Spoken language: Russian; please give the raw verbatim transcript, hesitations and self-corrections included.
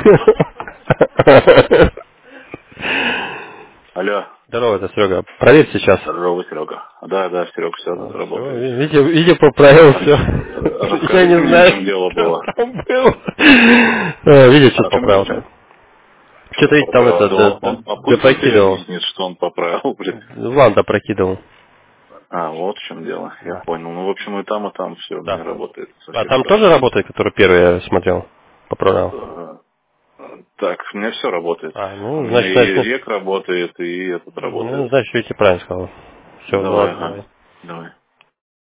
Алло. Здорово, это Серега. Проверь сейчас. Здорово, Серега. Да, да, Серега, все А, работает. Все, видео, видео поправил, все. Я Расскажите не мне, в знаю, чем дело что было. там было. А, видео А что в чем, в поправил там. чем? Что-то, Что-то видите, там поправил. это, Да да, он, да, он, а да пусть он тебе прокидывал. объяснит, что он поправил, блин. Ван допрокидывал. А, вот в чем дело. Я Да. понял. Ну, в общем, и там, и там все у меня Да. работает со А всех там тоже сторон. работает, который первый я смотрел? Поправлял. Ага. Так, у меня все работает. А, У ну, меня значит, и значит, рек работает, и этот работает. ну, значит, видите, правильно сказал. Все, ну Давай, ладно, ага. давай. Давай.